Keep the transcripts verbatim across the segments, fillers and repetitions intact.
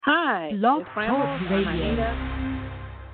Hi, Blog it's Talk Rambles. I'm Radio. Anita.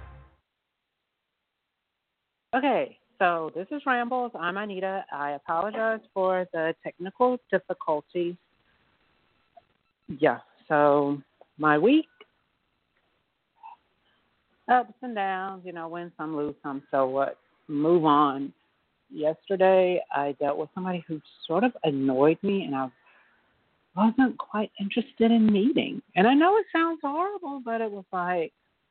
Okay, so this is Rambles. I'm Anita. I apologize for the technical difficulties. Yeah, so my week, ups and downs, you know, win some, lose some, so what? Move on. Yesterday, I dealt with somebody who sort of annoyed me, and I wasn't quite interested in meeting. And I know it sounds horrible, but it was like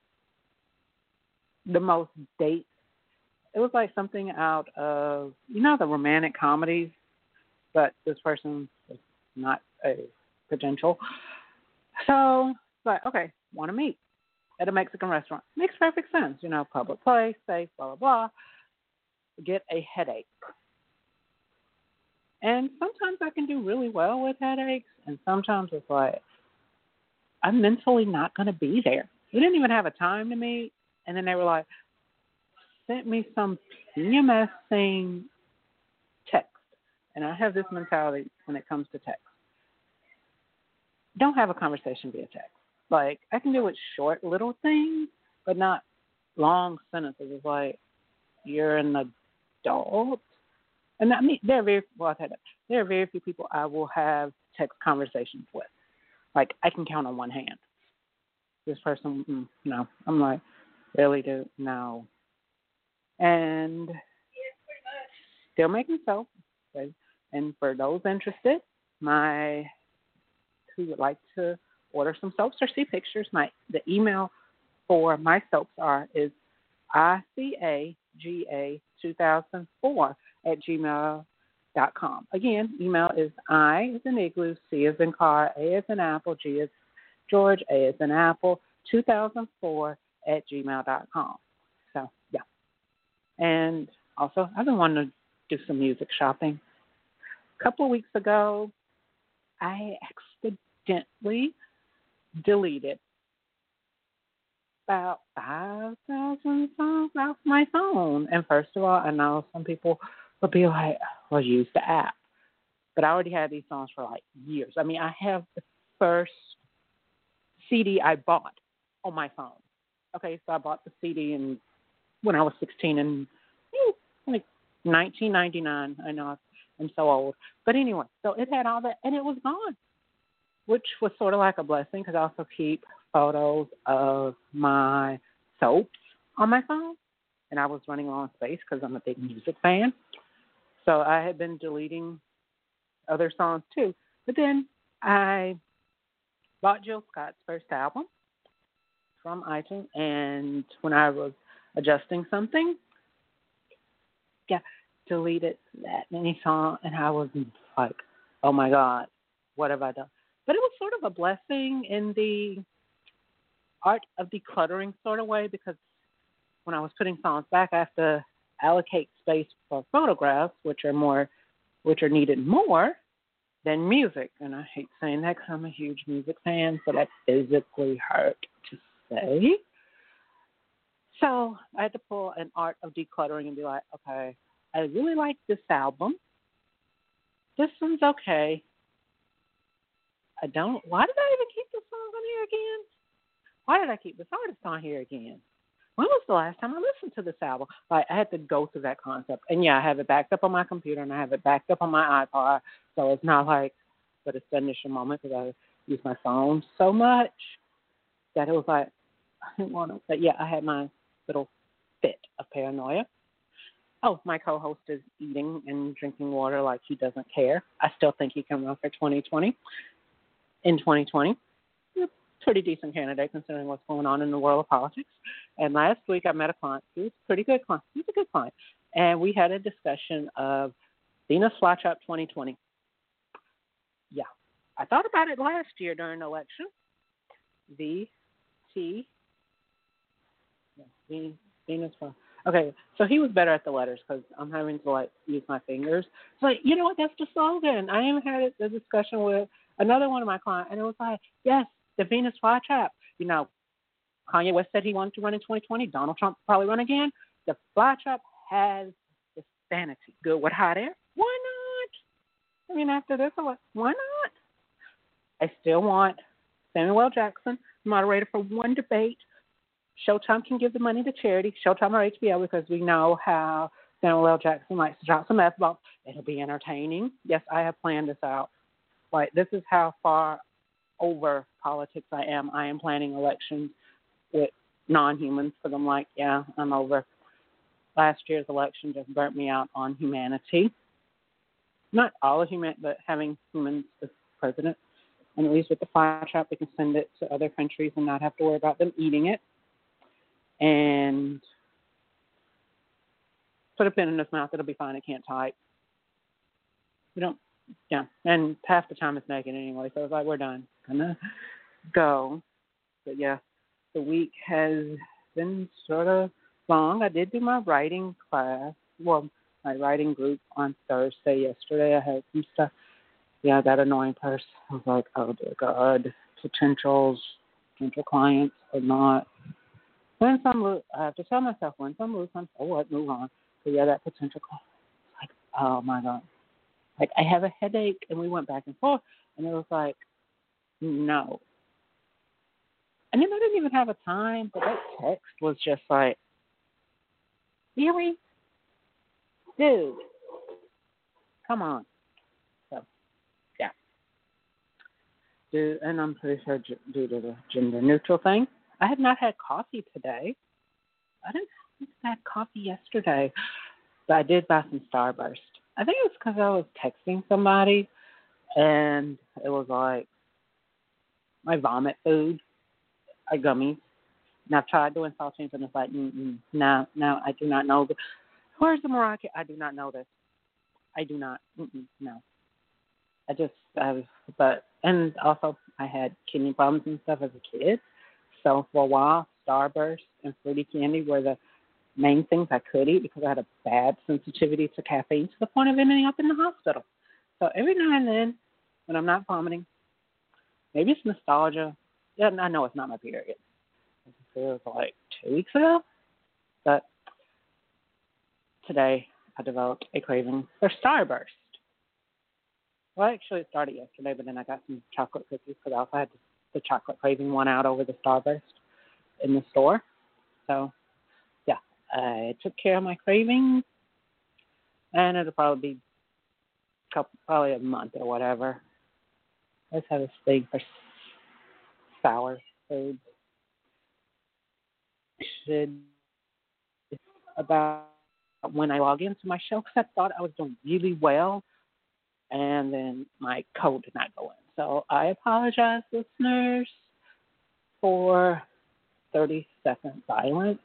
the most date. It was like something out of, you know, the romantic comedies, but this person was not a potential. So, but okay, want to meet at a Mexican restaurant. Makes perfect sense, you know, public place, safe, blah, blah, blah. Get a headache. And sometimes I can do really well with headaches, and sometimes it's like, I'm mentally not going to be there. We didn't even have a time to meet, and then they were like, sent me some P M S saying text. And I have this mentality when it comes to text. Don't have a conversation via text. Like, I can do it short little things, but not long sentences. It's like, you're an adult. And I mean, there are very, well, I've had it. There are very few people I will have text conversations with. Like, I can count on one hand. This person, mm, no. I'm like, really, dude? No. And still making soap. And for those interested, my who would like to order some soaps or see pictures, my the email for my soaps are is I C A G A two thousand four at gmail dot com. Again, email is I as in igloo, C as in car, A as in apple, G as George, A as in apple, two thousand four at gmail dot com. So, yeah. And also, I've been wanting to do some music shopping. A couple of weeks ago, I accidentally deleted about five thousand songs off my phone. And first of all, I know some people will be like, well, use the app. But I already had these songs for like years. I mean, I have the first C D I bought on my phone. Okay, so I bought the C D in, when I was sixteen in like nineteen ninety-nine. I know I'm so old. But anyway, so it had all that, and it was gone, which was sort of like a blessing because I also keep photos of my soaps on my phone, and I was running low on space because I'm a big music fan. So I had been deleting other songs too. But then I bought Jill Scott's first album from iTunes, and when I was adjusting something, yeah, deleted that many songs, and I was like, oh my God, what have I done? But it was sort of a blessing in the art of decluttering sort of way because when I was putting songs back, I have to allocate space for photographs, which are more, which are needed more than music. And I hate saying that because I'm a huge music fan, so that physically hurt to say. So I had to pull an art of decluttering and be like, okay, I really like this album. This one's okay. I don't, why did I even keep this song on here again? Why did I keep this artist on here again? When was the last time I listened to this album? Like, I had to go through that concept. And, yeah, I have it backed up on my computer, and I have it backed up on my iPod. So it's not like, but it's an initial moment because I use my phone so much that it was like, I didn't want to. But, yeah, I had my little fit of paranoia. Oh, my co-host is eating and drinking water like he doesn't care. I still think he can run for twenty twenty. In twenty twenty, he's a pretty decent candidate considering what's going on in the world of politics. And last week I met a client. He was a pretty good client. He's a good client. And we had a discussion of Venus Flytrap twenty twenty. Yeah. I thought about it last year during the election. V T. Yeah, v, Venus Flytrap. Okay, so he was better at the letters because I'm having to, like, use my fingers. So, like, you know what? That's the slogan. I even had a discussion with another one of my clients, and it was like, yes, the Venus flytrap. You know, Kanye West said he wanted to run in twenty twenty. Donald Trump probably run again. The flytrap has the sanity. Good with hot air? Why not? I mean, after this, I'm like, why not? I still want Samuel L. Jackson, moderator for one debate. Showtime can give the money to charity, Showtime or H B O, because we know how Samuel L. Jackson likes to drop some F-bombs. It'll be entertaining. Yes, I have planned this out. Like, this is how far over politics I am. I am planning elections with non-humans because I'm like, yeah, I'm over. Last year's election just burnt me out on humanity. Not all of humanity, but having humans as president. And at least with the fire trap, we can send it to other countries and not have to worry about them eating it. And put a pin in his mouth. It'll be fine. It can't type. We don't, yeah. And half the time it's naked anyway. So it's like, we're done. Gonna go. But yeah, the week has been sort of long. I did do my writing class. Well, my writing group on Thursday yesterday. I had some stuff. Yeah, that annoying person. I was like, oh dear God, potentials, potential clients or not. When some lose, I have to tell myself, when some lose, I'm so what, move on. So yeah, that potential client. Like, oh my God. Like, I have a headache, and we went back and forth, and it was like, no. And then I didn't even have a time, but that text was just like, really? Dude, come on. So, yeah. Dude, and I'm pretty sure due to the gender neutral thing, I had not had coffee today. I didn't I had coffee yesterday, but I did buy some Starburst. I think it was because I was texting somebody, and it was like my vomit food, like gummies. And I've tried doing saltines, and it's like, mm-mm, no, no, I do not know. Where's the Moroccan? I do not know this. I do not. Mm-mm, no. I just, I was, but, and also I had kidney problems and stuff as a kid. So for a while, Starburst and Fruity Candy were the main things I could eat because I had a bad sensitivity to caffeine to the point of ending up in the hospital. So every now and then, when I'm not vomiting, maybe it's nostalgia. Yeah, I know it's not my period. It was like two weeks ago. But today, I developed a craving for Starburst. Well, actually, it started yesterday, but then I got some chocolate cookies because I also had the chocolate craving one out over the Starburst in the store. So, yeah, I took care of my cravings, and it'll probably be a couple, probably a month or whatever. I just have this thing for sour foods. Should about when I log into my show, because I thought I was doing really well, and then my code did not go in. So I apologize, listeners, for thirty second silence.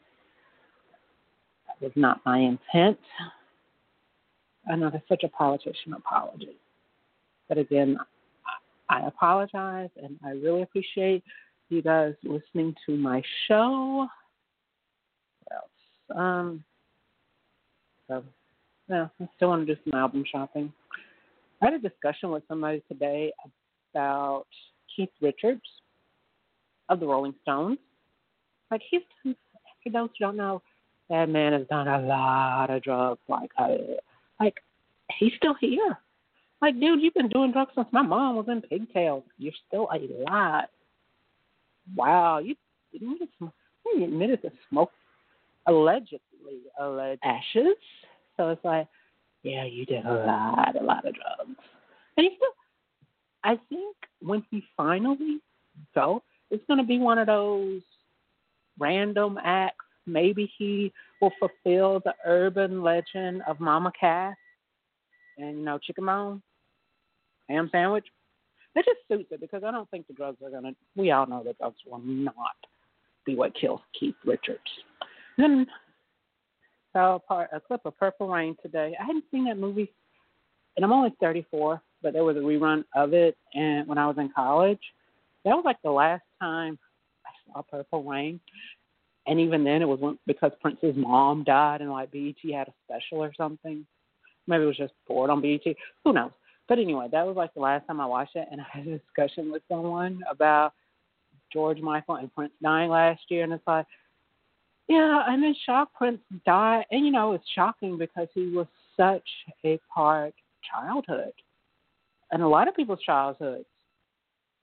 That was not my intent. I know that's such a politician apology. But again, I apologize, and I really appreciate you guys listening to my show. What else? Um, so, yeah, I still want to do some album shopping. I had a discussion with somebody today about Keith Richards of the Rolling Stones. Like, he's done, for those who don't know, that man has done a lot of drugs. Like, uh, like he's still here. Like, dude, you've been doing drugs since my mom was in pigtails. You're still alive. Wow, you admitted, you admitted to smoke, allegedly, alleged ashes. So it's like, yeah, you did a lot, a lot of drugs. And he still, I think when he finally goes, it's going to be one of those random acts. Maybe he will fulfill the urban legend of Mama Cass and, you know, chicken bone, ham sandwich. It just suits it because I don't think the drugs are going to, we all know that drugs will not be what kills Keith Richards. Then saw part, a clip of Purple Rain today. I hadn't seen that movie, and I'm only thirty-four, but there was a rerun of it and when I was in college. That was like the last time I saw Purple Rain. And even then, it was when, because Prince's mom died and like B E T had a special or something. Maybe it was just bored on B E T. Who knows? But anyway, that was like the last time I watched it, and I had a discussion with someone about George Michael and Prince dying last year, and it's like, yeah, I'm in shock Prince died. And, you know, it's shocking because he was such a part of childhood and a lot of people's childhoods.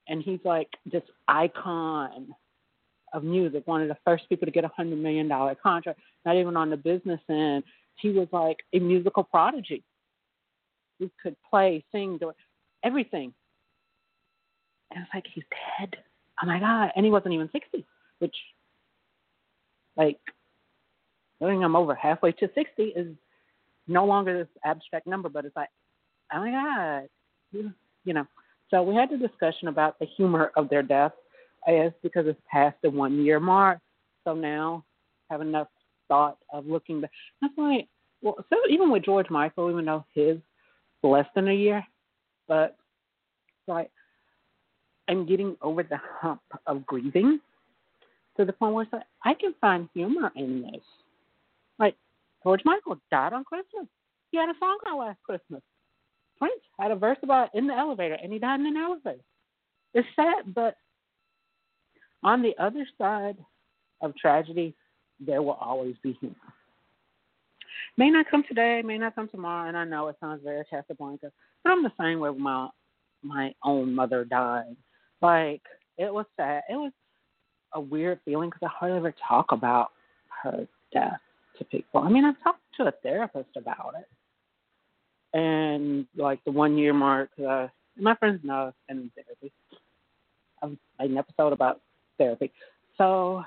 and he's like this icon of music, one of the first people to get a hundred million dollar contract. Not even on the business end, he was like a musical prodigy. He could play, sing, do everything. And it's like he's dead. Oh my God! And he wasn't even sixty, which, like, knowing I'm over halfway to sixty is no longer this abstract number, but it's like, oh my God, you, you know. So we had the discussion about the humor of their death, I guess, because it's past the one year mark. So now I have enough thought of looking back. That's like, well, so even with George Michael, even though his less than a year, but it's like I'm getting over the hump of grieving to the point where it's like, I can find humor in this. Like, George Michael died on Christmas. He had a song called Last Christmas. Prince had a verse about in the elevator, and he died in an elevator. It's sad, but on the other side of tragedy, there will always be humor. May not come today, may not come tomorrow, and I know it sounds very Casablanca, but I'm the same way with my my own mother died. Like, it was sad. It was a weird feeling because I hardly ever talk about her death to people. I mean, I've talked to a therapist about it. And, like, the one-year mark, uh, my friends know I'm in therapy. I've made an episode about therapy. So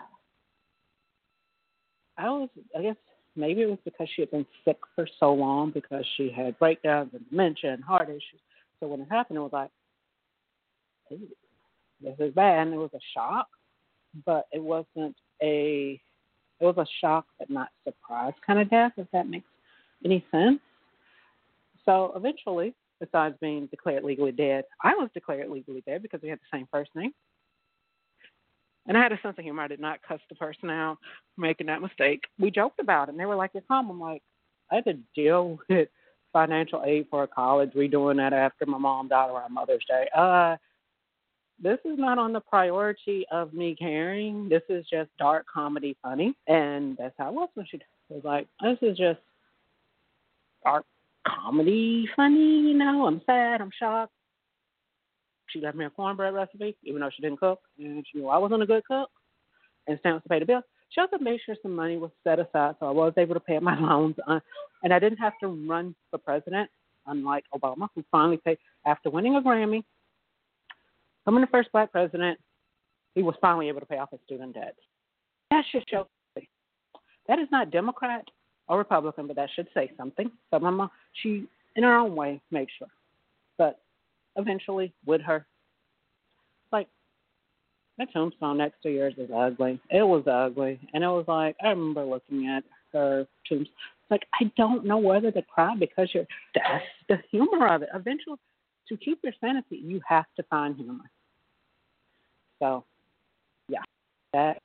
I was, I guess, maybe it was because she had been sick for so long because she had breakdowns and dementia and heart issues. So when it happened, it was like, hey, this is bad. And it was a shock, but it wasn't a, it was a shock but not surprise kind of death, if that makes any sense. So eventually, besides being declared legally dead, I was declared legally dead because we had the same first name. And I had a sense of humor. I did not cuss the person out for making that mistake. We joked about it, and they were like, you're calm. I'm like, I had to deal with financial aid for a college, redoing that after my mom died around Mother's Day. Uh, this is not on the priority of me caring. This is just dark comedy funny. And that's how it was when she was like, this is just dark comedy funny, you know. I'm sad. I'm shocked. She left me a cornbread recipe, even though she didn't cook, and she knew I wasn't a good cook, and still to pay the bill. She also made sure some money was set aside, so I was able to pay my loans, uh, and I didn't have to run for president, unlike Obama, who finally paid, after winning a Grammy, becoming the first black president, he was finally able to pay off his student debt. That should show. That is not Democrat or Republican, but that should say something. So my mom, she, in her own way, made sure. But eventually, with her, like, that tombstone next to yours is ugly. It was ugly. And it was like, I remember looking at her tombstone. Like, I don't know whether to cry because you're, that's the humor of it. Eventually, to keep your sanity, you have to find humor. So, yeah. That.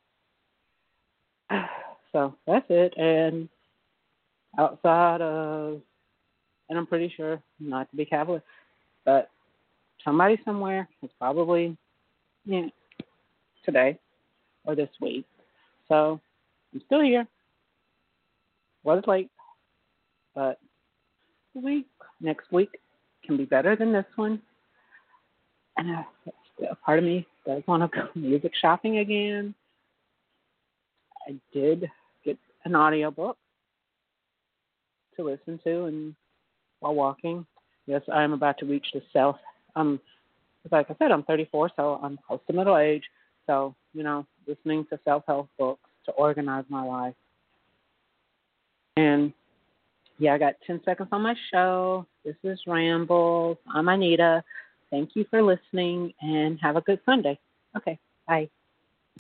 So, that's it. And outside of, and I'm pretty sure not to be cavalier, but somebody somewhere is probably, yeah, today or this week. So I'm still here. Was late, but the week next week can be better than this one. And uh, a part of me does want to go music shopping again. I did get an audiobook to listen to and while walking. Yes, I am about to reach the self. Um, like I said, I'm thirty-four, so I'm close to middle age. So, you know, listening to self-help books to organize my life. And, yeah, I got ten seconds on my show. This is Rambles. I'm Anita. Thank you for listening, and have a good Sunday. Okay, bye.